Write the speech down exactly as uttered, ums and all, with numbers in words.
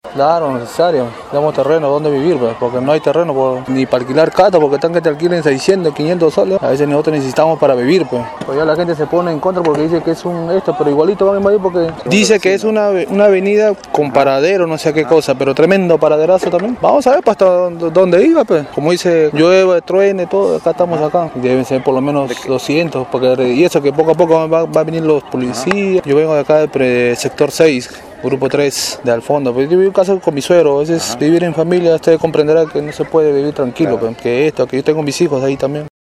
Claro, necesario. Damos terreno, ¿dónde vivir? Pues? Porque no hay terreno por, ni para alquilar casa, porque están que te alquilen seiscientos, quinientos soles. A veces nosotros necesitamos para vivir, pues. Pues ya la gente se pone en contra porque dice que es un esto, pero igualito van a invadir porque... Dice que es una, una avenida con paradero, no sé qué cosa, pero tremendo paraderazo también. Vamos a ver pues, hasta dónde, dónde iba, pues. Como dice, llueve, truene, todo, acá estamos acá. Deben ser por lo menos doscientos, porque, y eso que poco a poco va, va a venir los policías. Yo vengo de acá del sector seis. Grupo tres de al fondo, pues yo vivo en casa con mi suegro, a veces Ajá. vivir en familia, usted comprenderá que no se puede vivir tranquilo, claro. pues, que esto, que yo tengo mis hijos ahí también.